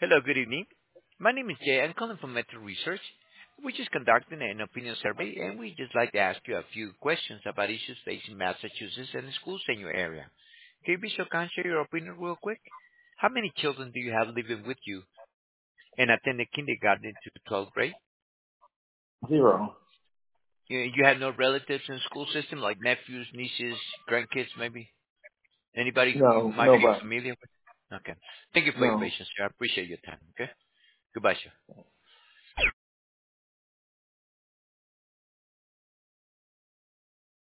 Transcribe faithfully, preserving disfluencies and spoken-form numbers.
Hello, good evening. My name is Jay. I'm calling from Metro Research. We just conducted an opinion survey, and we just like to ask you a few questions about issues facing Massachusetts and the schools in your area. Can you be so kind share your opinion real quick? How many children do you have living with you and attending kindergarten to twelfth grade? Zero. You, you have no relatives in the school system, like nephews, nieces, grandkids, maybe? Anybody who you No, might be nobody. familiar with? Okay. Thank you for your No. patience, sir. I appreciate your time, okay? Goodbye, sir.